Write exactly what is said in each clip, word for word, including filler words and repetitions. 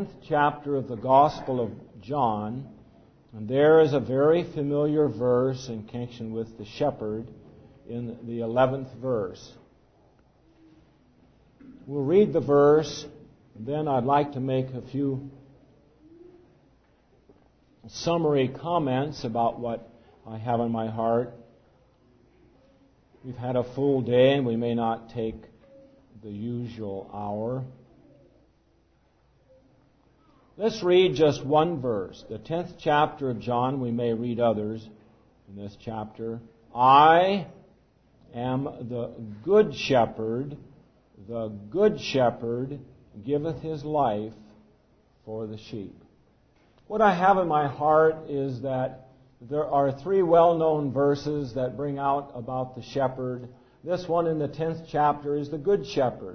Chapter of the Gospel of John, and there is a very familiar verse in connection with the shepherd in the eleventh verse. We'll read the verse, and then I'd like to make a few summary comments about what I have in my heart. We've had a full day, and we may not take the usual hour. Let's read just one verse. The tenth chapter of John. We may read others in this chapter. I am the good shepherd. The good shepherd giveth his life for the sheep. What I have in my heart is that there are three well-known verses that bring out about the shepherd. This one in the tenth chapter is the good shepherd.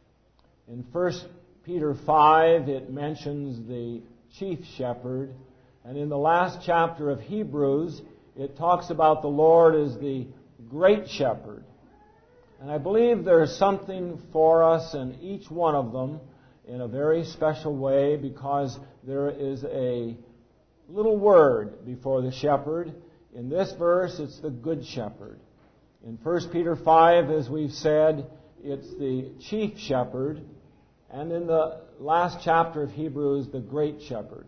In First Peter five, it mentions the chief shepherd. And in the last chapter of Hebrews, it talks about the Lord as the great shepherd. And I believe there's something for us in each one of them in a very special way, because there is a little word before the shepherd. In this verse, it's the good shepherd. In First Peter five, as we've said, it's the chief shepherd. And in the last chapter of Hebrews, the great shepherd.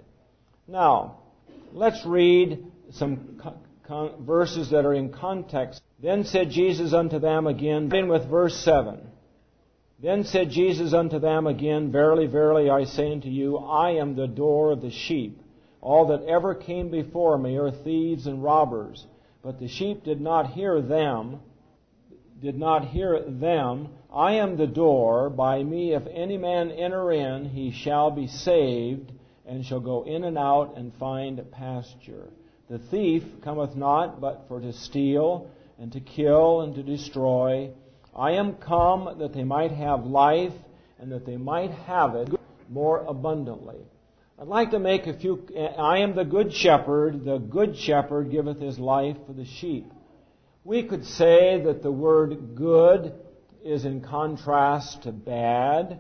Now, let's read some co- con- verses that are in context. Then said Jesus unto them again, begin with verse seven. Then said Jesus unto them again, Verily, verily, I say unto you, I am the door of the sheep. All that ever came before me are thieves and robbers, but the sheep did not hear them. Did not hear them. I am the door. By me, if any man enter in, he shall be saved, and shall go in and out and find pasture. The thief cometh not but for to steal, and to kill, and to destroy. I am come that they might have life, and that they might have it more abundantly. I'd like to make a few... I am the good shepherd. The good shepherd giveth his life for the sheep. We could say that the word good is in contrast to bad,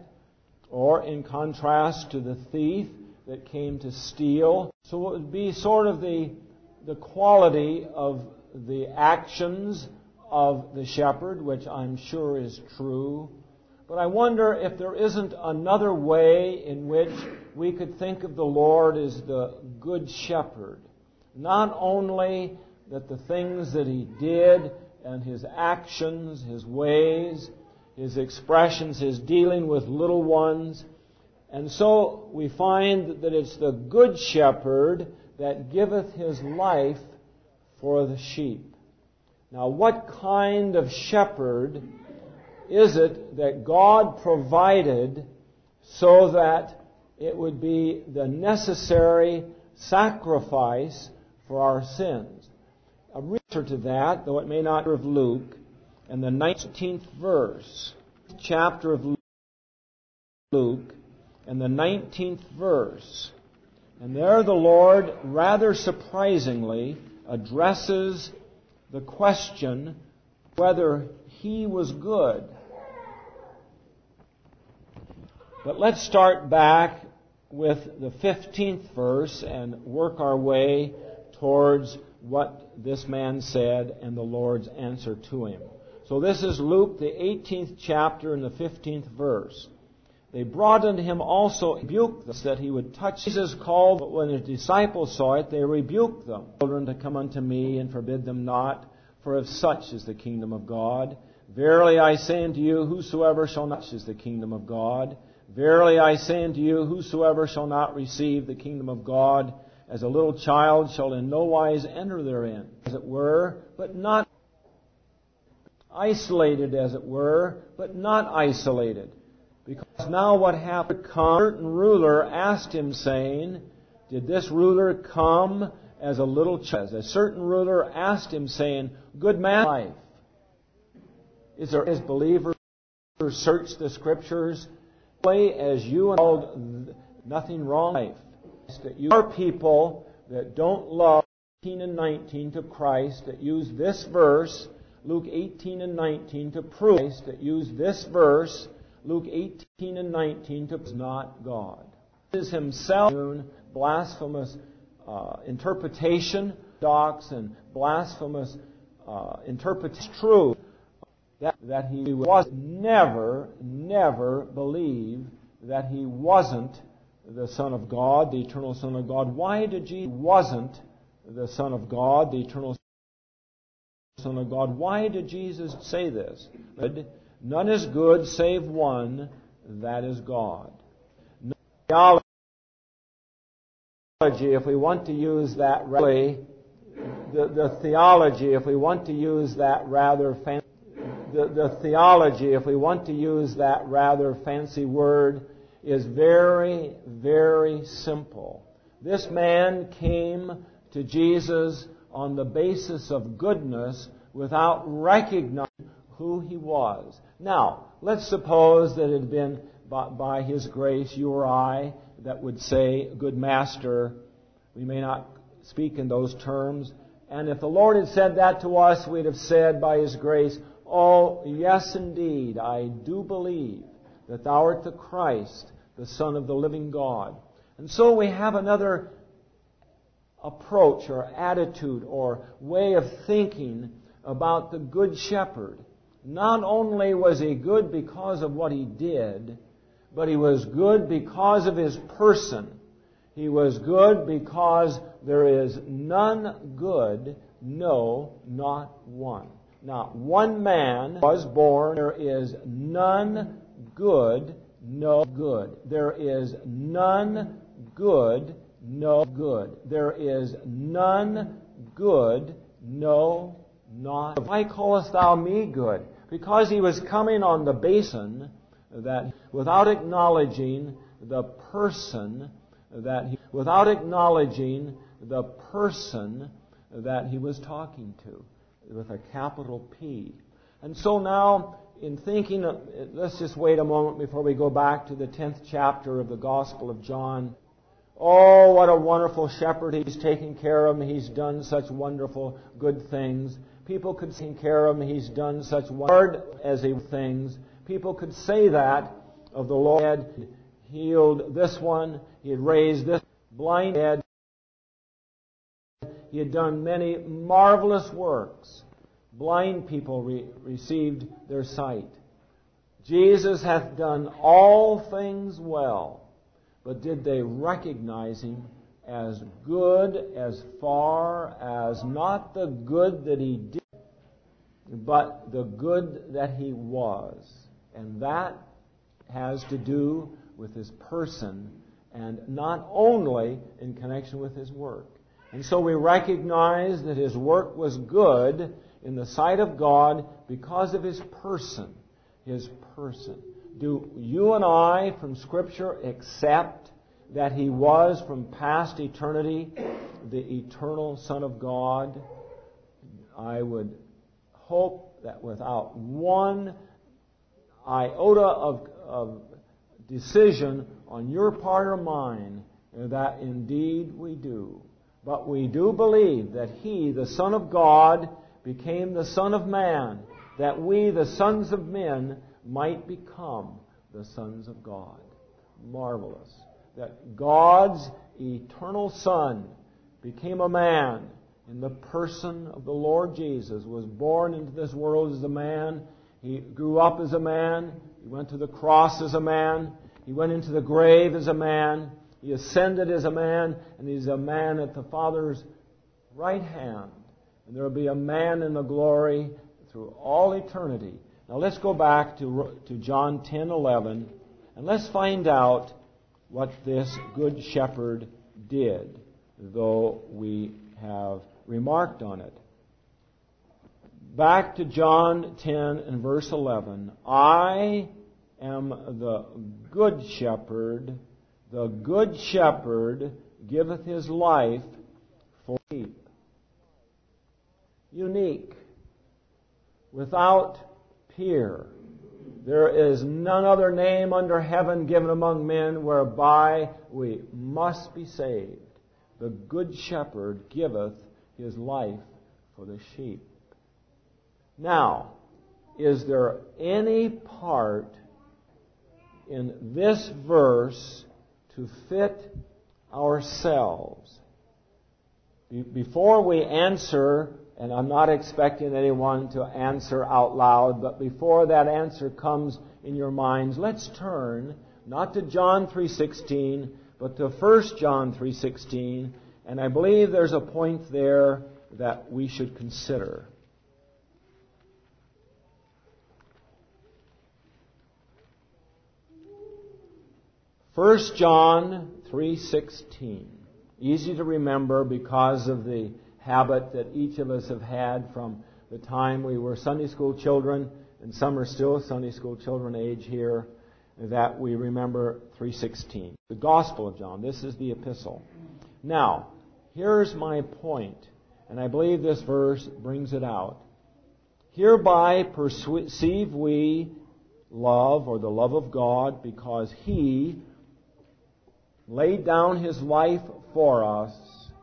or in contrast to the thief that came to steal. So it would be sort of the, the quality of the actions of the shepherd, which I'm sure is true. But I wonder if there isn't another way in which we could think of the Lord as the good shepherd. Not only that the things that he did and his actions, his ways, his expressions, his dealing with little ones. And so we find that it's the good shepherd that giveth his life for the sheep. Now, what kind of shepherd is it that God provided so that it would be the necessary sacrifice for our sins? A reader to that, though it may not be of Luke, in the nineteenth verse, chapter of Luke, and the nineteenth verse. And there the Lord, rather surprisingly, addresses the question whether he was good. But let's start back with the fifteenth verse and work our way towards what this man said and the Lord's answer to him. So this is Luke, the eighteenth chapter and the fifteenth verse. They brought unto him also rebuked them, that he would touch. Jesus called, but when his disciples saw it, they rebuked them. Children, to come unto me, and forbid them not, for of such is the kingdom of God. Verily I say unto you, whosoever shall not touch is the kingdom of God. Verily I say unto you, whosoever shall not receive the kingdom of God as a little child shall in no wise enter therein, as it were, but not isolated, as it were, but not isolated. Because now what happened, a certain ruler asked him, saying, Did this ruler come as a little child? A certain ruler asked him, saying, Good man, life. Is there, as believers, search the Scriptures, as you and nothing wrong in life? That you are people that don't love eighteen and nineteen to Christ, that use this verse, Luke eighteen and nineteen, to prove Christ, that use this verse, Luke eighteen and nineteen, to is not God. is himself blasphemous uh, interpretation, docs and blasphemous uh, interpretation. True that that he was never, never believe that he wasn't the Son of God, the eternal Son of God. Why did Jesus wasn't the Son of God, the eternal Son of God? Why did Jesus say this? None is good save one, that is God. Theology, if we want to use that really, the, the theology, if we want to use that rather fancy, the, the theology, if we want to use that rather fancy word, is very, very simple. This man came to Jesus on the basis of goodness without recognizing who he was. Now, let's suppose that it had been by, by His grace, you or I, that would say, good master. We may not speak in those terms. And if the Lord had said that to us, we'd have said by His grace, oh, yes indeed, I do believe that Thou art the Christ, the Son of the living God. And so we have another approach or attitude or way of thinking about the Good Shepherd. Not only was He good because of what He did, but He was good because of His person. He was good because there is none good, no, not one. Not one man was born. There is none good, no good. There is none good, no good. There is none good, no, not. Why callest thou me good? Because he was coming on the basis that without acknowledging the person that he, without acknowledging the person that he was talking to, with a capital P. And so now, in thinking, of, let's just wait a moment before we go back to the tenth chapter of the Gospel of John. Oh, what a wonderful shepherd. He's taken care of him. He's done such wonderful good things. People could take care of him. He's done such hard as he things. People could say that of the Lord. He had healed this one. He had raised this blind head. He had done many marvelous works. Blind people re- received their sight. Jesus hath done all things well. But did they recognize Him as good as far as not the good that He did, but the good that He was? And that has to do with His person and not only in connection with His work. And so we recognize that His work was good in the sight of God because of His person. His person. Do you and I from Scripture accept that He was from past eternity the eternal Son of God? I would hope that without one iota of, of decision on your part or mine, that indeed we do. But we do believe that He, the Son of God, became the Son of Man, that we, the sons of men, might become the sons of God. Marvelous. That God's eternal Son became a man in the person of the Lord Jesus, was born into this world as a man. He grew up as a man. He went to the cross as a man. He went into the grave as a man. He ascended as a man, and He's a man at the Father's right hand. And there will be a man in the glory through all eternity. Now let's go back to, to John ten eleven, and let's find out what this Good Shepherd did, though we have remarked on it. Back to John ten and verse eleven. I am the Good Shepherd. The Good Shepherd giveth his life for sheep. Unique. Without peer. There is none other name under heaven given among men whereby we must be saved. The Good Shepherd giveth his life for the sheep. Now, is there any part in this verse to fit ourselves. Before we answer, and I'm not expecting anyone to answer out loud, but before that answer comes in your minds, let's turn not to John three sixteen, but to First John three sixteen, and I believe there's a point there that we should consider. First John three sixteen. Easy to remember because of the habit that each of us have had from the time we were Sunday school children, and some are still Sunday school children age here, that we remember three sixteen. The Gospel of John. This is the epistle. Now, here's my point, and I believe this verse brings it out. Hereby perceive we love, or the love of God, because He laid down His life for us.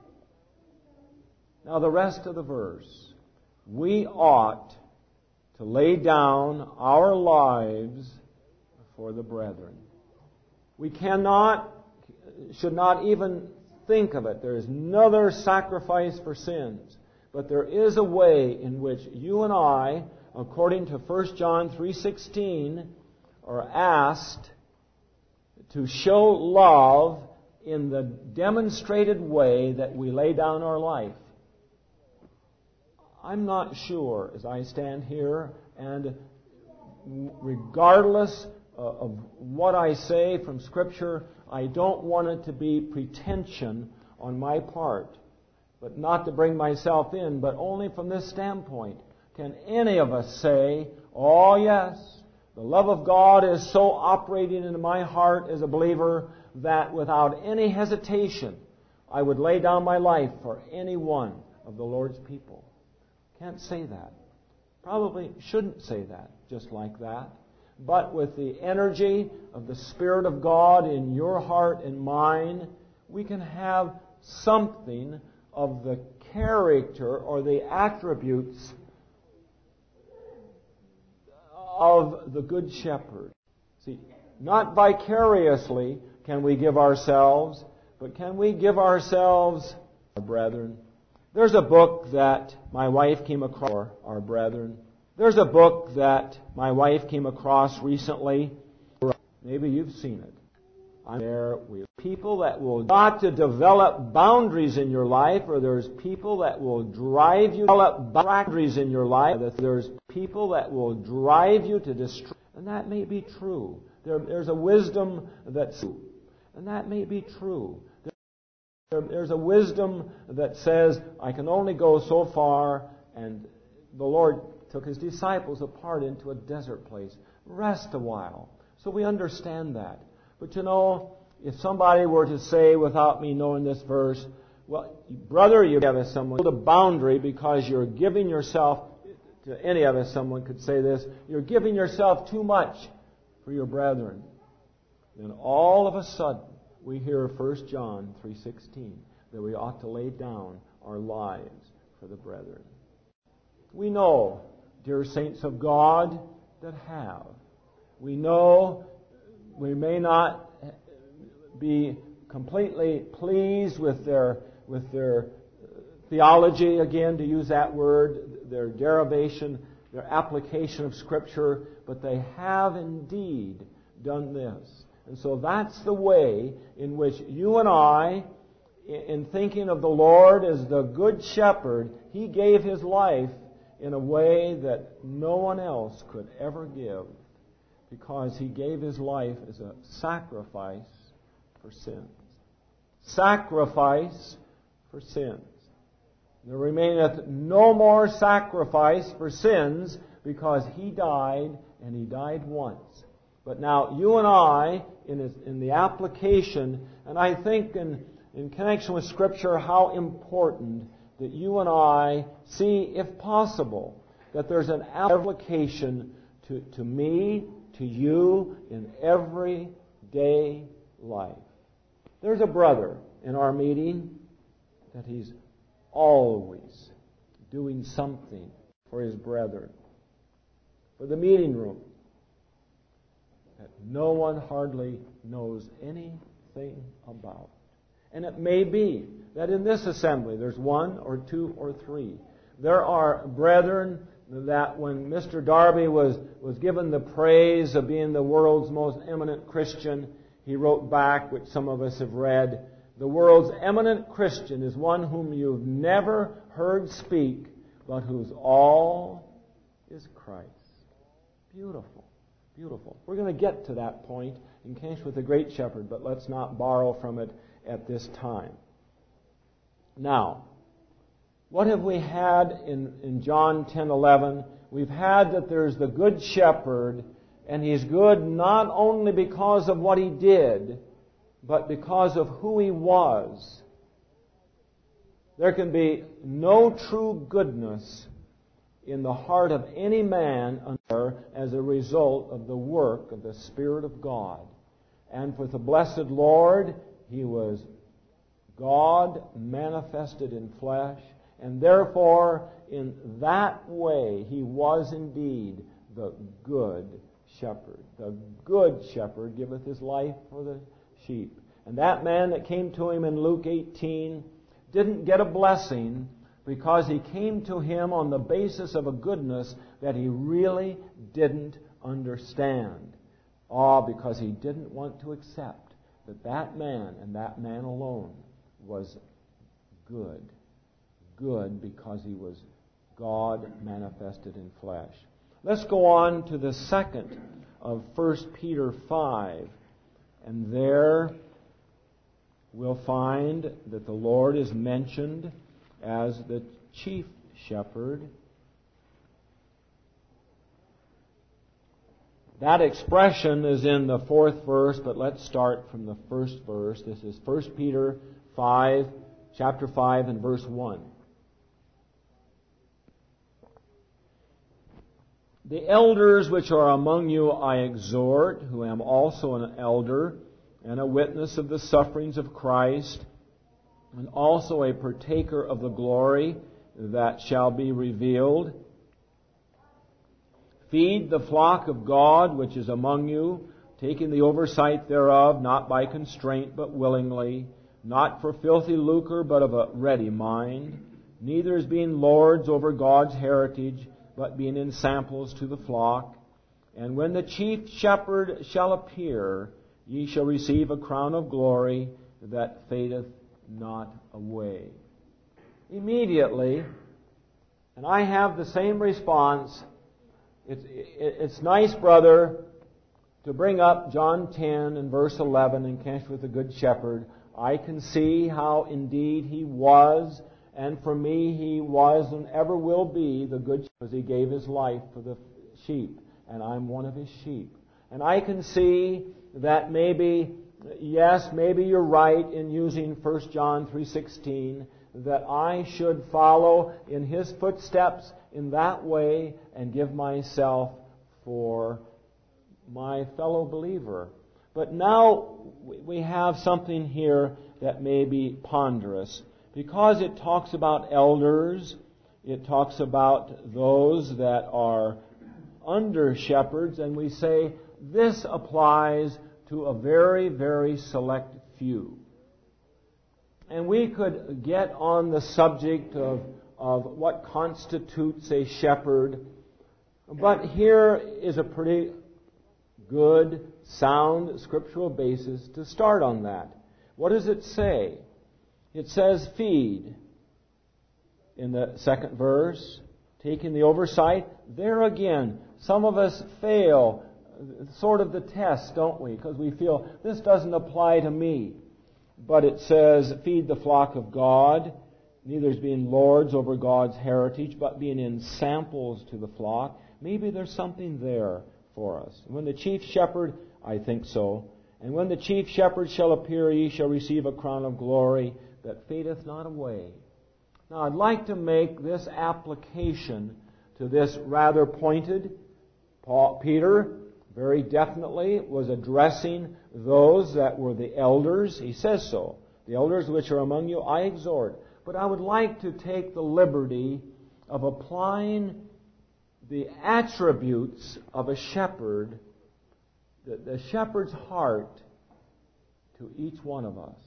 Now the rest of the verse. We ought to lay down our lives for the brethren. We cannot, should not even think of it. There is no other sacrifice for sins. But there is a way in which you and I, according to First John three sixteen, are asked to show love in the demonstrated way that we lay down our life. I'm not sure, as I stand here, and regardless of what I say from Scripture, I don't want it to be pretension on my part, but not to bring myself in, but only from this standpoint. Can any of us say, oh yes, the love of God is so operating into my heart as a believer that without any hesitation, I would lay down my life for any one of the Lord's people? Can't say that. Probably shouldn't say that just like that. But with the energy of the Spirit of God in your heart and mine, we can have something of the character or the attributes of the Good Shepherd. See, not vicariously can we give ourselves, but can we give ourselves, our brethren? There's a book that my wife came across, our brethren. There's a book that my wife came across recently. Maybe you've seen it. I'm there with people that will not to develop boundaries in your life, or there's people that will drive you to develop boundaries in your life. There's people that will drive you to destroy. And that may be true. There, there's a wisdom that's true. And that may be true. There, there's a wisdom that says, I can only go so far, and the Lord took His disciples apart into a desert place. Rest a while. So we understand that. But you know, if somebody were to say, without me knowing this verse, well, brother, you have someone the boundary because you're giving yourself, to any of us, someone could say this, you're giving yourself too much for your brethren. Then all of a sudden, we hear First John three sixteen, that we ought to lay down our lives for the brethren. We know, dear saints of God, that have. We know we may not be completely pleased with their with their theology, again, to use that word, their derivation, their application of Scripture, but they have indeed done this. And so that's the way in which you and I, in thinking of the Lord as the Good Shepherd, He gave His life in a way that no one else could ever give, because He gave His life as a sacrifice for sins. Sacrifice for sins. There remaineth no more sacrifice for sins, because He died, and He died once. But now you and I, in, his, in the application, and I think in, in connection with Scripture, how important that you and I see, if possible, that there's an application to, to me, to you, in everyday life. There's a brother in our meeting that he's always doing something for his brethren. For the meeting room, that no one hardly knows anything anything about. And it may be that in this assembly there's one or two or three. There are brethren that when Mister Darby was, was given the praise of being the world's most eminent Christian, he wrote back, which some of us have read, the world's eminent Christian is one whom you've never heard speak, but whose all is Christ. Beautiful. Beautiful. We're going to get to that point in case with the Great Shepherd, but let's not borrow from it at this time. Now, what have we had in, in John ten eleven? We've had that there's the Good Shepherd, and He's good not only because of what He did, but because of who He was. There can be no true goodness in the heart of any man as a result of the work of the Spirit of God. And with the blessed Lord, He was God manifested in flesh, and therefore in that way He was indeed the Good Shepherd. The Good Shepherd giveth His life for the sheep. And that man that came to Him in Luke eighteen didn't get a blessing because he came to Him on the basis of a goodness that he really didn't understand. Ah, because he didn't want to accept that that man and that man alone was good. Good because he was God manifested in flesh. Let's go on to the second of First Peter five. And there we'll find that the Lord is mentioned as the chief shepherd. That expression is in the fourth verse, but let's start from the first verse. This is First Peter five, chapter five, and verse one. The elders which are among you I exhort, who am also an elder and a witness of the sufferings of Christ, and also a partaker of the glory that shall be revealed. Feed the flock of God which is among you, taking the oversight thereof, not by constraint, but willingly, not for filthy lucre, but of a ready mind, neither as being lords over God's heritage, but being in samples to the flock. And when the chief shepherd shall appear, ye shall receive a crown of glory that fadeth not away. Immediately, and I have the same response, it's, it's nice, brother, to bring up John ten and verse eleven in connection with the Good Shepherd. I can see how indeed He was, and for me He was and ever will be the Good Shepherd, because He gave His life for the sheep, and I'm one of His sheep. And I can see that maybe, yes, maybe you're right in using First John three sixteen, that I should follow in His footsteps in that way and give myself for my fellow believer. But now we have something here that may be ponderous, because it talks about elders, it talks about those that are under shepherds, and we say this applies to a very, very select few. And we could get on the subject of, of what constitutes a shepherd, but here is a pretty good, sound scriptural basis to start on that. What does it say? It says feed in the second verse, taking the oversight. There again, some of us fail sort of the test, don't we? Because we feel this doesn't apply to me. But it says, feed the flock of God, neither as being lords over God's heritage, but being in samples to the flock. Maybe there's something there for us. When the chief shepherd, I think so, and when the chief shepherd shall appear, ye shall receive a crown of glory that fadeth not away. Now, I'd like to make this application to this rather pointed. Paul, Peter very definitely was addressing those that were the elders. He says so. The elders which are among you, I exhort. But I would like to take the liberty of applying the attributes of a shepherd, the, the shepherd's heart, to each one of us.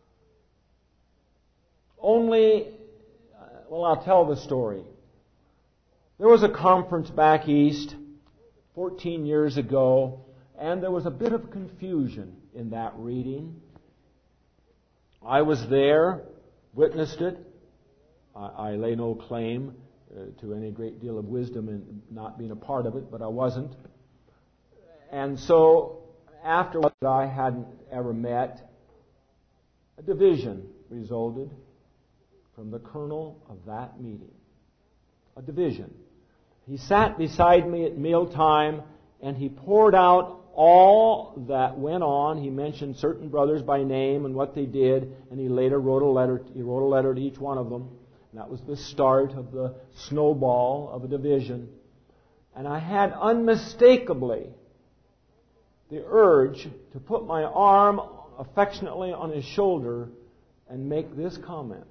Only, well, I'll tell the story. There was a conference back east fourteen years ago, and there was a bit of confusion in that reading. I was there, witnessed it. I, I lay no claim uh, to any great deal of wisdom in not being a part of it, but I wasn't. And so, after what I hadn't ever met, a division resulted from the kernel of that meeting. A division. He sat beside me at mealtime, and he poured out all that went on. He mentioned certain brothers by name and what they did, and he later wrote a letter. He wrote a letter to each one of them. And that was the start of the snowball of a division. And I had unmistakably the urge to put my arm affectionately on his shoulder and make this comment.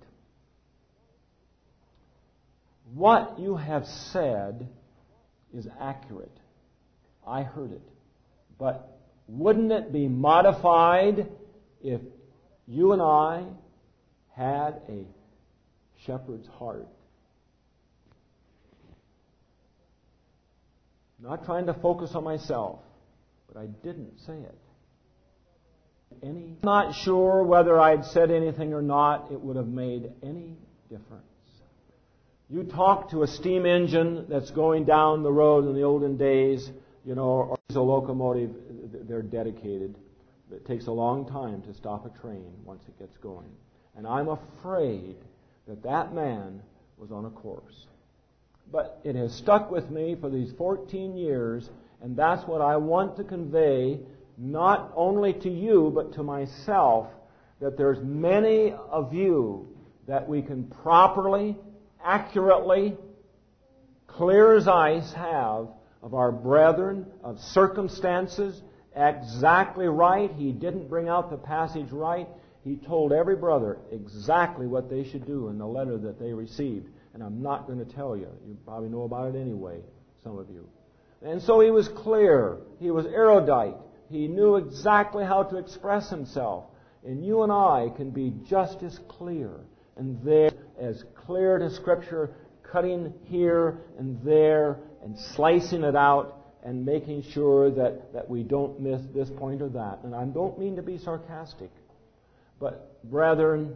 What you have said is accurate. I heard it. But wouldn't it be modified if you and I had a shepherd's heart? Not trying to focus on myself, but I didn't say it. Any, not sure whether I'd said anything or not, it would have made any difference. You talk to a steam engine that's going down the road in the olden days, you know, or a locomotive, they're dedicated. It takes a long time to stop a train once it gets going. And I'm afraid that that man was on a course. But it has stuck with me for these fourteen years, and that's what I want to convey, not only to you, but to myself, that there's many of you that we can properly, accurately, clear as ice have of our brethren, of circumstances, exactly right. He didn't bring out the passage right. He told every brother exactly what they should do in the letter that they received. And I'm not going to tell you. You probably know about it anyway, some of you. And so he was clear. He was erudite. He knew exactly how to express himself. And you and I can be just as clear and there, as clear to Scripture, cutting here and there and slicing it out and making sure that, that we don't miss this point or that. And I don't mean to be sarcastic, but brethren,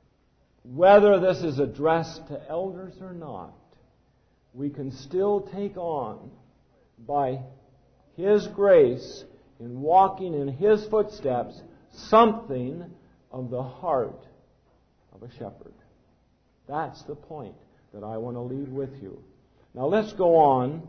whether this is addressed to elders or not, we can still take on, by His grace, in walking in His footsteps, something of the heart of a shepherd. That's the point that I want to leave with you. Now let's go on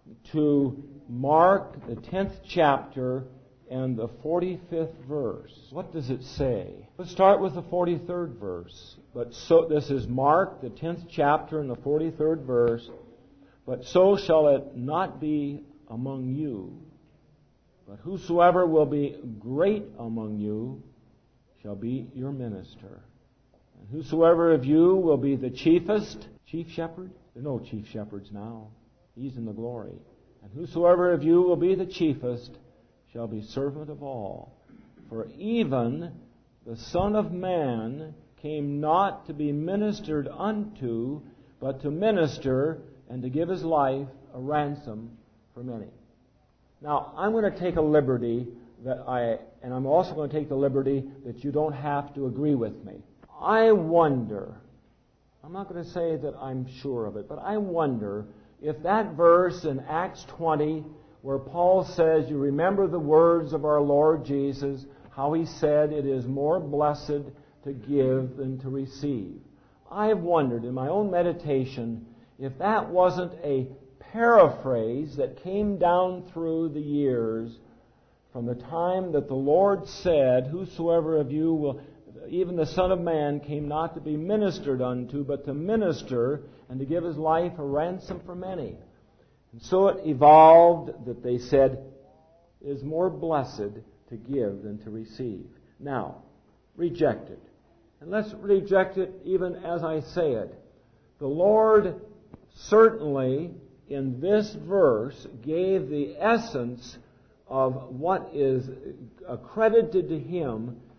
to Mark, the tenth chapter, and the forty-fifth verse. What does it say? Let's start with the forty-third verse. But so this is Mark, the tenth chapter, and the forty-third verse. But so shall it not be among you. But whosoever will be great among you shall be your minister. And whosoever of you will be the chiefest, chief shepherd? There are no chief shepherds now. He's in the glory. And whosoever of you will be the chiefest shall be servant of all. For even the Son of Man came not to be ministered unto, but to minister and to give His life a ransom for many. Now, I'm going to take a liberty that I, and I'm also going to take the liberty that you don't have to agree with me. I wonder, I'm not going to say that I'm sure of it, but I wonder if that verse in Acts twenty, where Paul says, you remember the words of our Lord Jesus, how He said it is more blessed to give than to receive. I have wondered in my own meditation if that wasn't a paraphrase that came down through the years from the time that the Lord said, whosoever of you will, even the Son of Man came not to be ministered unto, but to minister and to give His life a ransom for many. And so it evolved that they said, it is more blessed to give than to receive. Now, reject it. And let's reject it even as I say it. The Lord certainly, in this verse, gave the essence of what is accredited to Him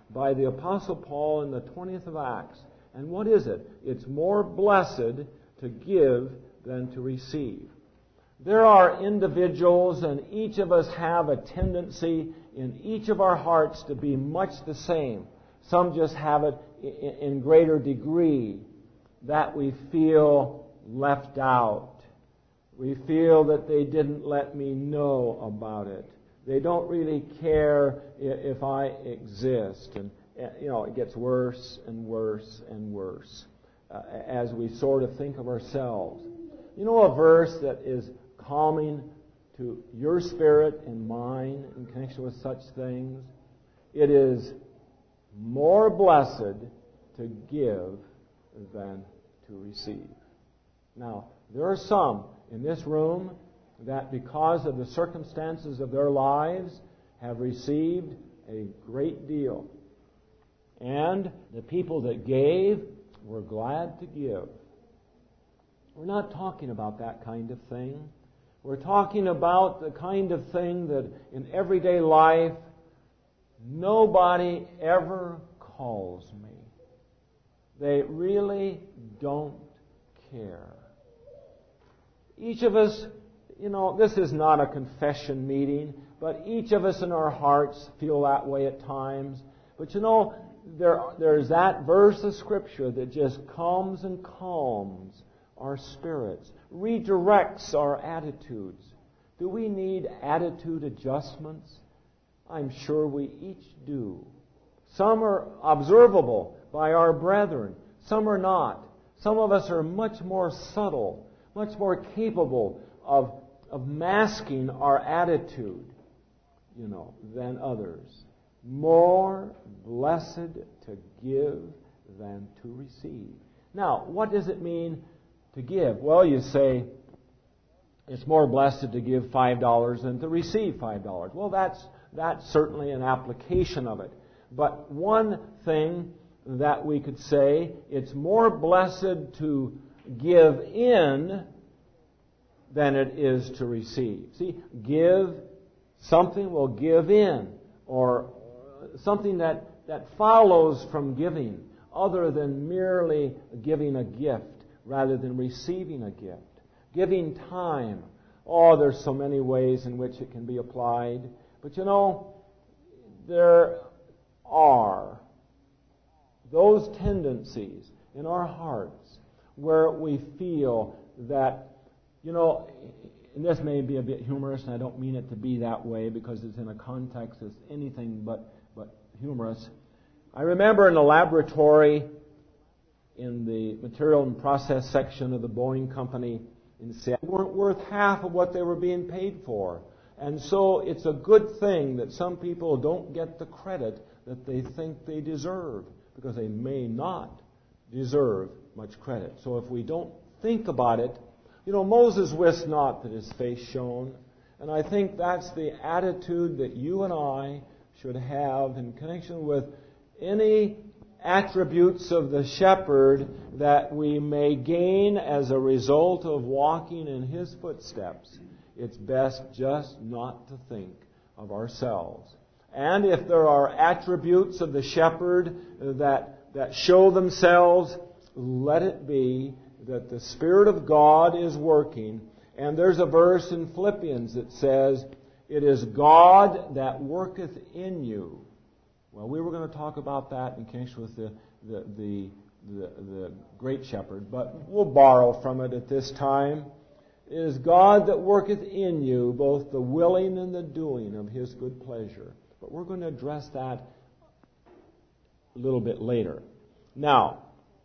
by the Apostle Paul in the twentieth of Acts. And what is it? It's more blessed to give than to receive. There are individuals, and each of us have a tendency in each of our hearts to be much the same. Some just have it in greater degree, that we feel left out. We feel that they didn't let me know about it. They don't really care if I exist. And, you know, it gets worse and worse and worse uh, as we sort of think of ourselves. You know a verse that is calming to your spirit and mine in connection with such things? It is more blessed to give than to receive. Now, there are some in this room that because of the circumstances of their lives have received a great deal. And the people that gave were glad to give. We're not talking about that kind of thing. We're talking about the kind of thing that in everyday life nobody ever calls me. They really don't care. Each of us, you know, this is not a confession meeting, but each of us in our hearts feel that way at times. But you know, there, there's that verse of Scripture that just calms and calms our spirits, redirects our attitudes. Do we need attitude adjustments? I'm sure we each do. Some are observable by our brethren. Some are not. Some of us are much more subtle, much more capable of, of masking our attitude, you know, than others. More blessed to give than to receive. Now, what does it mean to give? Well, you say, it's more blessed to give five dollars than to receive five dollars. Well, that's, that's certainly an application of it. But one thing that we could say, it's more blessed to give in than it is to receive. See, give something will give in, or something that, that follows from giving, other than merely giving a gift rather than receiving a gift. Giving time. Oh, there's so many ways in which it can be applied. But you know, there are those tendencies in our hearts where we feel that, you know, and this may be a bit humorous, and I don't mean it to be that way because it's in a context that's anything but, but humorous. I remember in the laboratory in the material and process section of the Boeing company in Seattle, weren't worth half of what they were being paid for. And so it's a good thing that some people don't get the credit that they think they deserve, because they may not deserve much credit. So if we don't think about it, you know, Moses wist not that his face shone. And I think that's the attitude that you and I should have in connection with any attributes of the shepherd that we may gain as a result of walking in his footsteps. It's best just not to think of ourselves. And if there are attributes of the shepherd that, that show themselves, let it be that the Spirit of God is working. And there's a verse in Philippians that says, it is God that worketh in you. Well, we were going to talk about that in connection with the, the, the, the, the great shepherd, but we'll borrow from it at this time. It is God that worketh in you both the willing and the doing of His good pleasure. But we're going to address that a little bit later. Now,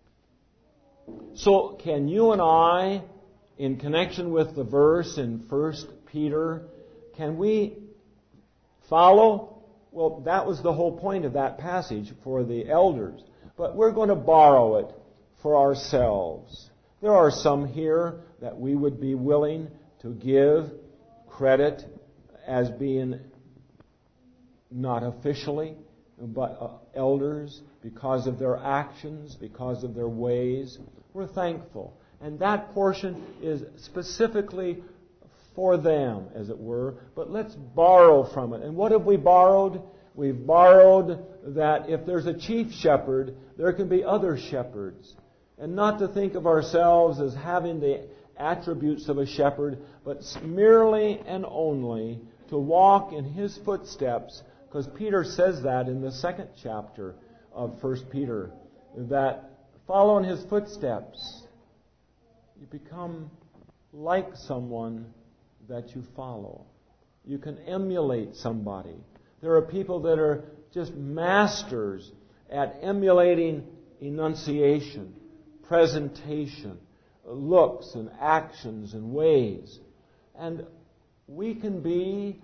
so can you and I, in connection with the verse in First Peter, can we follow? Well, that was the whole point of that passage for the elders. But we're going to borrow it for ourselves. There are some here that we would be willing to give credit as being not officially, but uh, elders because of their actions, because of their ways. We're thankful. And that portion is specifically for them, as it were. But let's borrow from it. And what have we borrowed? we've borrowed that if there's a chief shepherd, there can be other shepherds. And not to think of ourselves as having the attributes of a shepherd, but merely and only to walk in his footsteps, because Peter says that in the second chapter of First Peter, that follow in his footsteps. You become like someone that you follow. You can emulate somebody. There are people that are just masters at emulating enunciation, presentation, looks and actions and ways. And we can be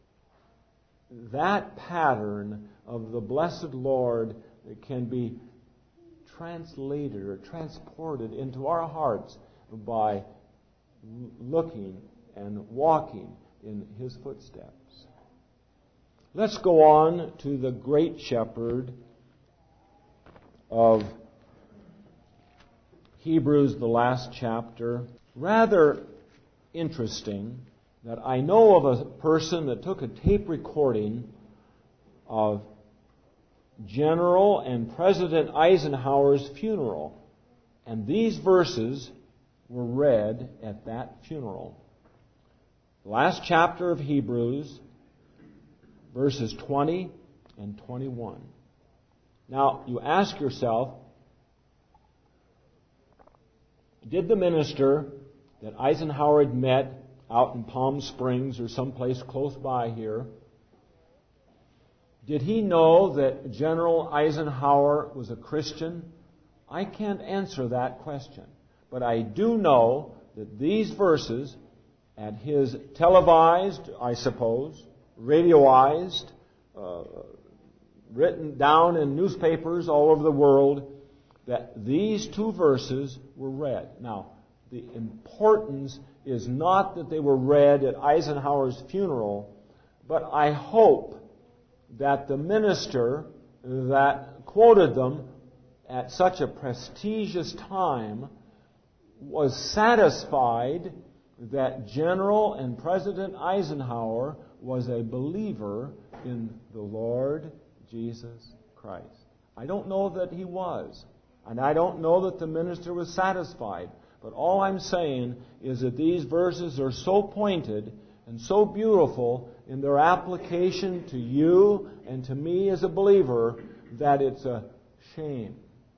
that pattern of the blessed Lord that can be translated or transported into our hearts by looking and walking in his footsteps. Let's go on to the great shepherd of Hebrews, the last chapter. Rather interesting that I know of a person that took a tape recording of General and President Eisenhower's funeral. And these verses were read at that funeral. The last chapter of Hebrews, verses twenty and twenty-one. Now, you ask yourself, did the minister that Eisenhower had met out in Palm Springs or someplace close by here, did he know that General Eisenhower was a Christian? I can't answer that question. But I do know that these verses, at his televised, I suppose, radioized, uh, written down in newspapers all over the world, that these two verses were read. Now, the importance is not that they were read at Eisenhower's funeral, but I hope that the minister that quoted them at such a prestigious time was satisfied that General and President Eisenhower was a believer in the Lord Jesus Christ. I don't know that he was, and I don't know that the minister was satisfied, but all I'm saying is that these verses are so pointed and so beautiful in their application to you and to me as a believer that it's a shame.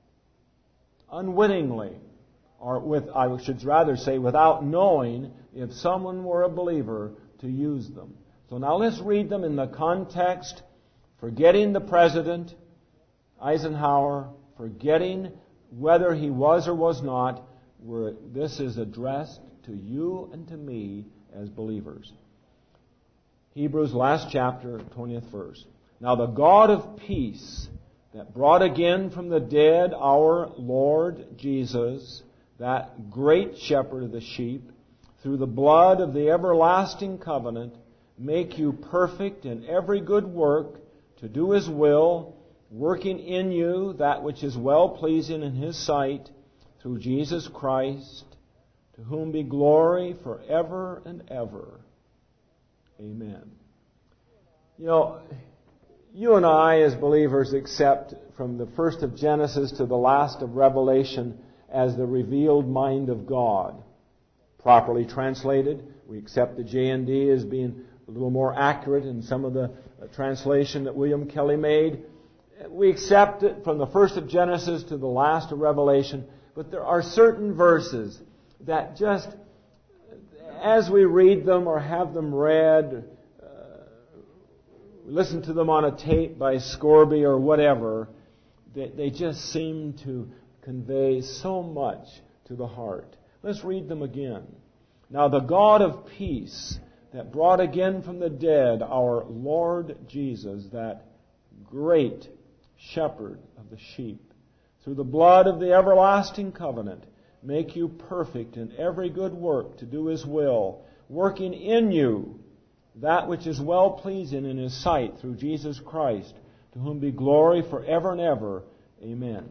Unwittingly, or with, I should rather say, without knowing if someone were a believer, to use them. So now let's read them in the context, forgetting the president, Eisenhower, forgetting whether he was or was not, where this is addressed to you and to me as believers. Hebrews last chapter, twentieth verse. Now the God of peace that brought again from the dead our Lord Jesus, that great shepherd of the sheep, through the blood of the everlasting covenant, make you perfect in every good work to do His will, working in you that which is well-pleasing in His sight, through Jesus Christ, to whom be glory forever and ever. Amen. You know, you and I as believers accept from the first of Genesis to the last of Revelation as the revealed mind of God. Properly translated, we accept the J N D as being a little more accurate in some of the translation that William Kelly made. We accept it from the first of Genesis to the last of Revelation, but there are certain verses that just, as we read them or have them read, uh, listen to them on a tape by Scorby or whatever, they, they just seem to convey so much to the heart. Let's read them again. Now the God of peace that brought again from the dead our Lord Jesus, that great shepherd of the sheep, through the blood of the everlasting covenant, make you perfect in every good work to do His will, working in you that which is well-pleasing in His sight through Jesus Christ, to whom be glory forever and ever. Amen.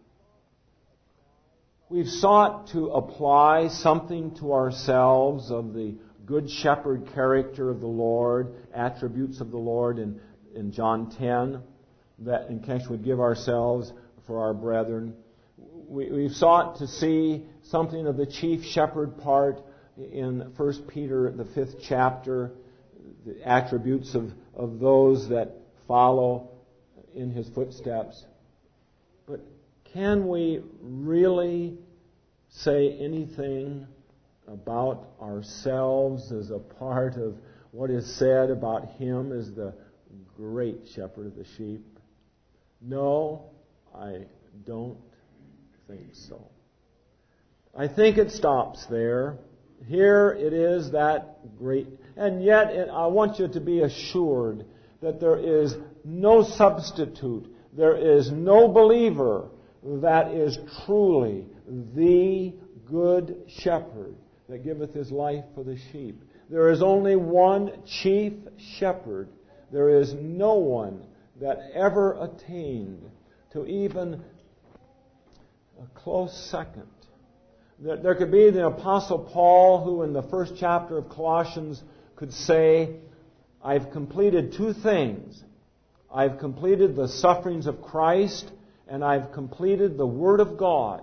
We've sought to apply something to ourselves of the Good Shepherd character of the Lord, attributes of the Lord, in, in John ten, that in case we'd give ourselves for our brethren. We, we've sought to see something of the chief shepherd part in First Peter, the fifth chapter, the attributes of, of those that follow in his footsteps. But can we really say anything about ourselves as a part of what is said about him as the great shepherd of the sheep? No, I don't think so. I think it stops there. Here it is that great, and yet it, I want you to be assured that there is no substitute, there is no believer that is truly the good shepherd that giveth his life for the sheep. There is only one chief shepherd. There is no one that ever attained to even a close second. There could be the Apostle Paul, who in the first chapter of Colossians could say, I've completed two things. I've completed the sufferings of Christ, and I've completed the Word of God.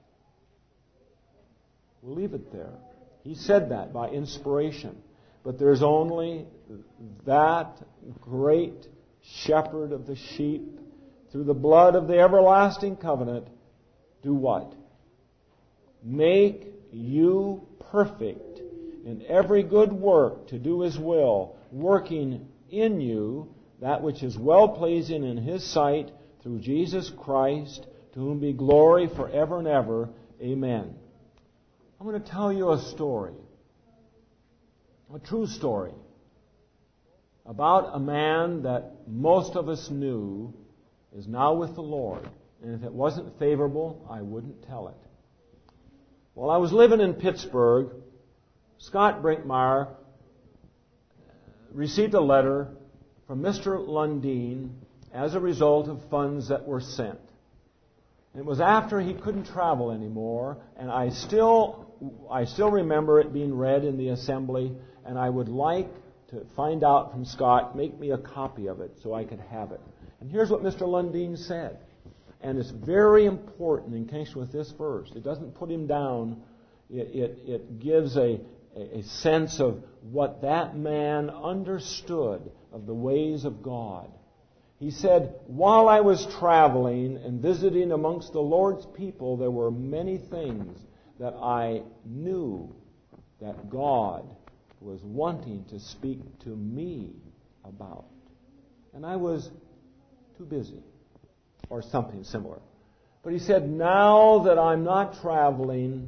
We'll leave it there. He said that by inspiration. But there's only that great shepherd of the sheep, through the blood of the everlasting covenant, do what? Make you perfect in every good work to do His will, working in you that which is well-pleasing in His sight, through Jesus Christ, to whom be glory forever and ever. Amen. I'm going to tell you a story, a true story, about a man that most of us knew is now with the Lord. And if it wasn't favorable, I wouldn't tell it. While I was living in Pittsburgh, Scott Brinkmeyer received a letter from Mister Lundeen as a result of funds that were sent. It was after he couldn't travel anymore, and I still I still remember it being read in the assembly, and I would like to find out from Scott, make me a copy of it so I could have it. And here's what Mister Lundeen said. And it's very important in connection with this verse. It doesn't put him down. It, it, it gives a, a sense of what that man understood of the ways of God. He said, while I was traveling and visiting amongst the Lord's people, there were many things that I knew that God was wanting to speak to me about. And I was too busy, or something similar. But he said, now that I'm not traveling,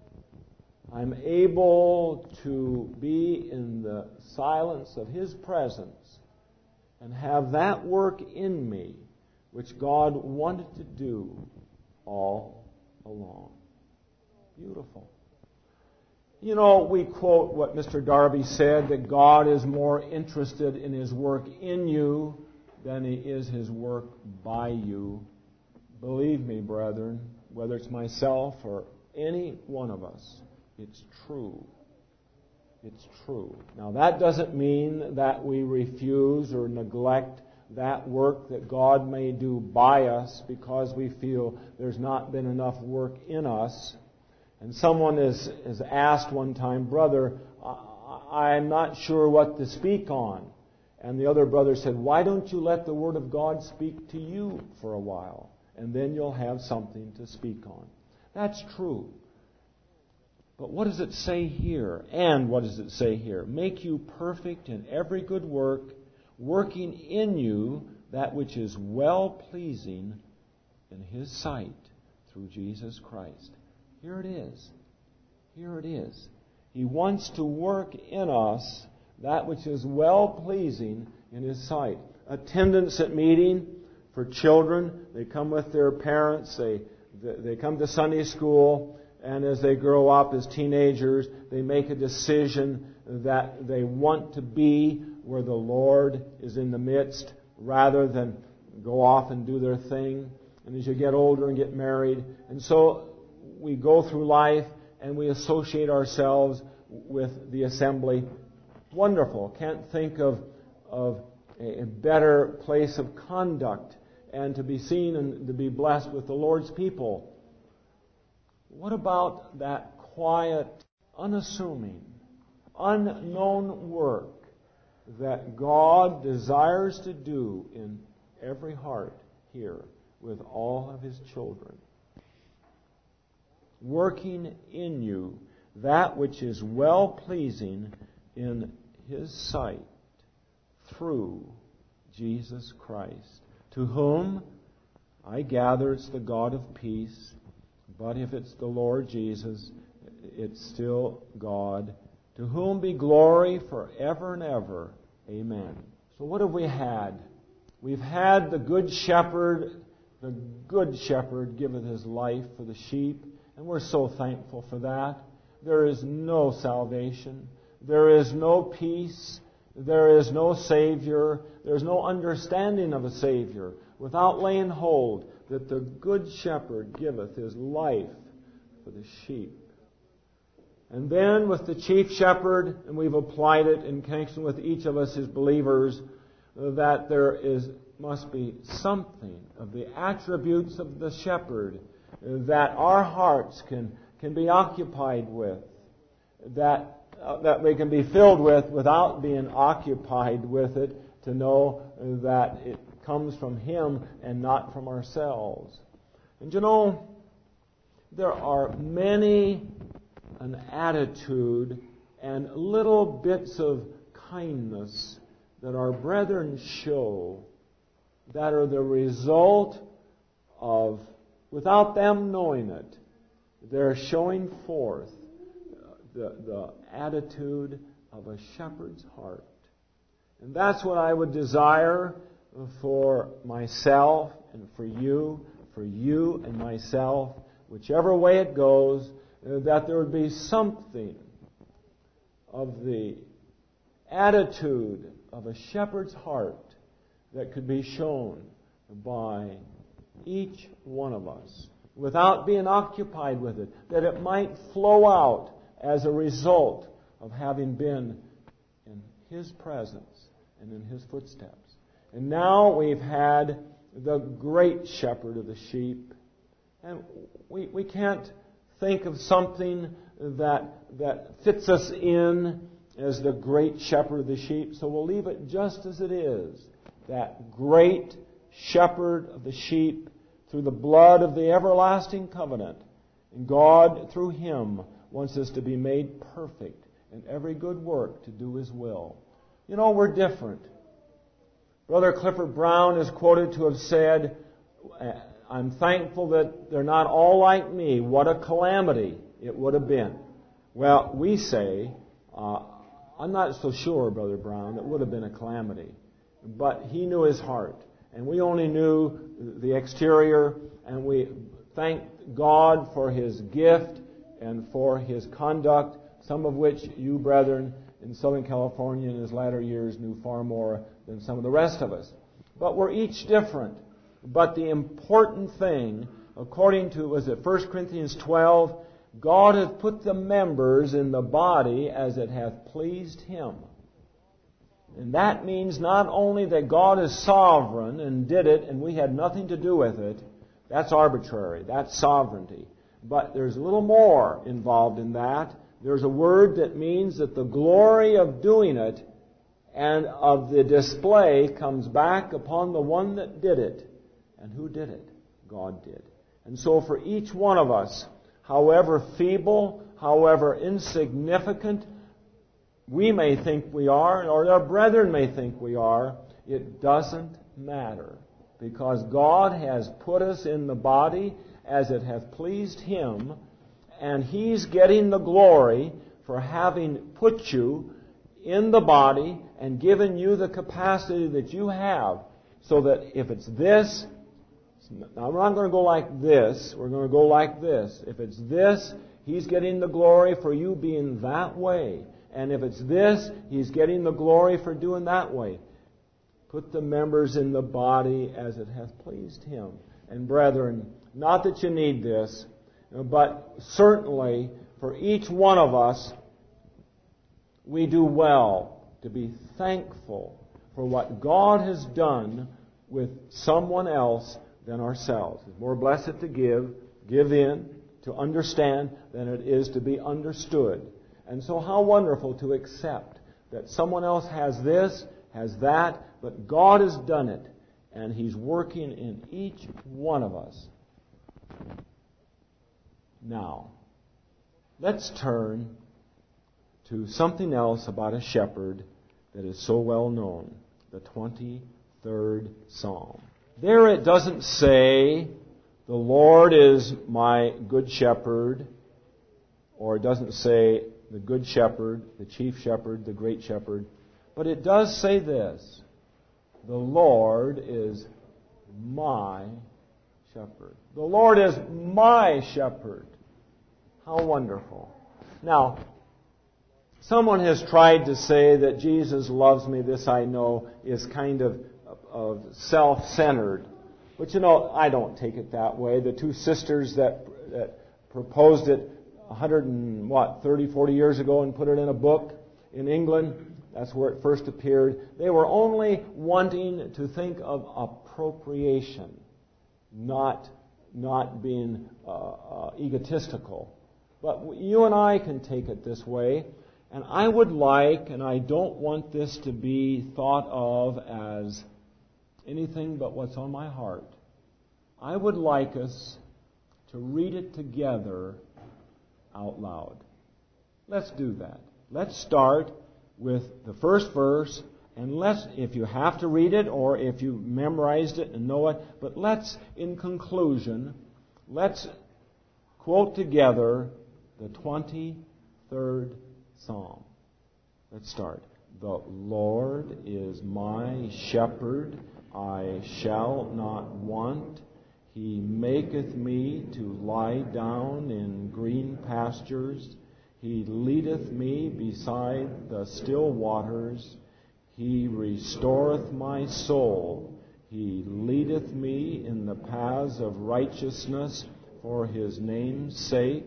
I'm able to be in the silence of His presence and have that work in me which God wanted to do all along. Beautiful. You know, we quote what Mister Darby said, that God is more interested in His work in you than He is His work by you. Believe me, brethren, whether it's myself or any one of us, it's true. It's true. Now, that doesn't mean that we refuse or neglect that work that God may do by us because we feel there's not been enough work in us. And someone has, has asked one time, brother, I'm not sure what to speak on. And the other brother said, why don't you let the Word of God speak to you for a while? And then you'll have something to speak on. That's true. But what does it say here? And what does it say here? Make you perfect in every good work, working in you that which is well-pleasing in His sight through Jesus Christ. Here it is. Here it is. He wants to work in us that which is well-pleasing in His sight. Attendance at meeting for children. They come with their parents. They, they come to Sunday school. And as they grow up as teenagers, they make a decision that they want to be where the Lord is in the midst rather than go off and do their thing. And as you get older and get married, and so we go through life and we associate ourselves with the assembly. Wonderful. Can't think of, of a better place of conduct and to be seen and to be blessed with the Lord's people. What about that quiet, unassuming, unknown work that God desires to do in every heart here with all of His children? Working in you that which is well-pleasing in His sight through Jesus Christ, to whom, I gather it's the God of peace, but if it's the Lord Jesus, it's still God, to whom be glory forever and ever. Amen. So what have we had? We've had the Good Shepherd. The Good Shepherd giveth His life for the sheep, and we're so thankful for that. There is no salvation. There is no peace. There is no Savior. There's no understanding of a Savior without laying hold that the Good Shepherd giveth His life for the sheep. And then with the Chief Shepherd, and we've applied it in connection with each of us as believers, that there is must be something of the attributes of the Shepherd that our hearts can, can be occupied with, that, uh, that we can be filled with without being occupied with it, to know that it comes from Him and not from ourselves. And you know, there are many an attitude and little bits of kindness that our brethren show that are the result of, without them knowing it, they're showing forth the, the attitude of a shepherd's heart. And that's what I would desire for myself and for you, for you and myself, whichever way it goes, that there would be something of the attitude of a shepherd's heart that could be shown by each one of us without being occupied with it, that it might flow out as a result of having been in His presence and in His footsteps. And now we've had the great shepherd of the sheep, and we, we can't think of something that that fits us in as the great shepherd of the sheep, so we'll leave it just as it is. That great shepherd of the sheep, through the blood of the everlasting covenant. And God, through Him, wants us to be made perfect in every good work to do His will. You know, we're different. Brother Clifford Brown is quoted to have said, I'm thankful that they're not all like me. What a calamity it would have been. Well, we say, uh, I'm not so sure, Brother Brown, it would have been a calamity. But he knew his heart. And we only knew the exterior. And we thank God for His gift and for His conduct, some of which you, brethren, in Southern California in His latter years knew far more than some of the rest of us. But we're each different. But the important thing, according to, was it First Corinthians twelve, God hath put the members in the body as it hath pleased Him. And that means not only that God is sovereign and did it and we had nothing to do with it. That's arbitrary. That's sovereignty. But there's a little more involved in that. There's a word that means that the glory of doing it and of the display comes back upon the one that did it. And who did it? God did. And so for each one of us, however feeble, however insignificant we may think we are, or our brethren may think we are, it doesn't matter. Because God has put us in the body as it hath pleased Him, and He's getting the glory for having put you in the body and given you the capacity that you have, so that if it's this, now we're not going to go like this, we're going to go like this. If it's this, He's getting the glory for you being that way. And if it's this, He's getting the glory for doing that way. Put the members in the body as it hath pleased Him. And brethren, not that you need this, but certainly for each one of us, we do well to be thankful for what God has done with someone else than ourselves. It's more blessed to give, give in, to understand than it is to be understood. And so how wonderful to accept that someone else has this, has that, but God has done it, and He's working in each one of us. Now, let's turn to something else about a shepherd that is so well known, the twenty-third Psalm. There it doesn't say, the Lord is my good shepherd, or it doesn't say, the good shepherd, the chief shepherd, the great shepherd, but it does say this, the Lord is my shepherd. The Lord is my shepherd. How wonderful. Now, someone has tried to say that Jesus loves me, this I know, is kind of, of self-centered. But you know, I don't take it that way. The two sisters that, that proposed it one hundred and what, thirty, forty years ago and put it in a book in England, that's where it first appeared. They were only wanting to think of appropriation, not, not being uh, uh, egotistical. But you and I can take it this way. And I would like, and I don't want this to be thought of as anything but what's on my heart. I would like us to read it together out loud. Let's do that. Let's start with the first verse, and let's, if you have to read it or if you memorized it and know it, but let's, in conclusion, let's quote together the twenty-third Psalm. Let's start. The Lord is my shepherd, I shall not want. He maketh me to lie down in green pastures. He leadeth me beside the still waters. He restoreth my soul. He leadeth me in the paths of righteousness for His name's sake.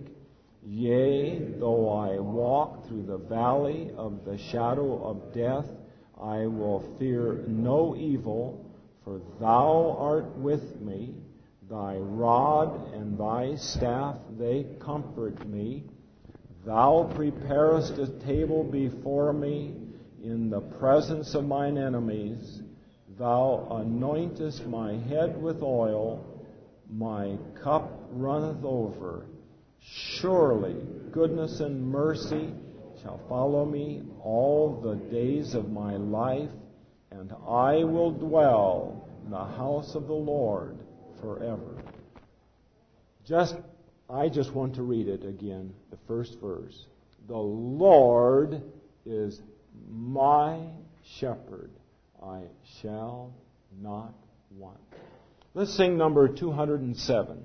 Yea, though I walk through the valley of the shadow of death, I will fear no evil, for Thou art with me. Thy rod and Thy staff, they comfort me. Thou preparest a table before me in the presence of mine enemies. Thou anointest my head with oil. My cup runneth over. Surely goodness and mercy shall follow me all the days of my life, and I will dwell in the house of the Lord forever. Just, I just want to read it again, the first verse. The Lord is my shepherd, I shall not want. Let's sing number two hundred seven.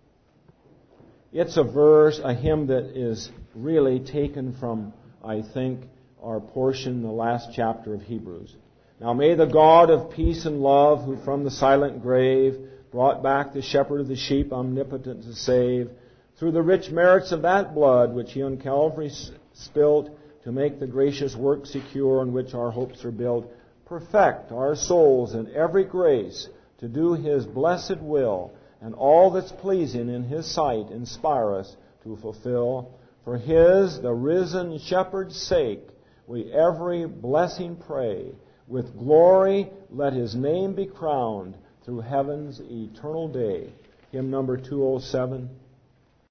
It's a verse, a hymn that is really taken from, I think, our portion in the last chapter of Hebrews. Now may the God of peace and love, who from the silent grave brought back the shepherd of the sheep, omnipotent to save, through the rich merits of that blood which He on Calvary spilt, to make the gracious work secure on which our hopes are built, perfect our souls in every grace to do His blessed will, and all that's pleasing in His sight inspire us to fulfill. For His, the risen shepherd's sake, we every blessing pray. With glory let His name be crowned through heaven's eternal day. Hymn number two oh seven.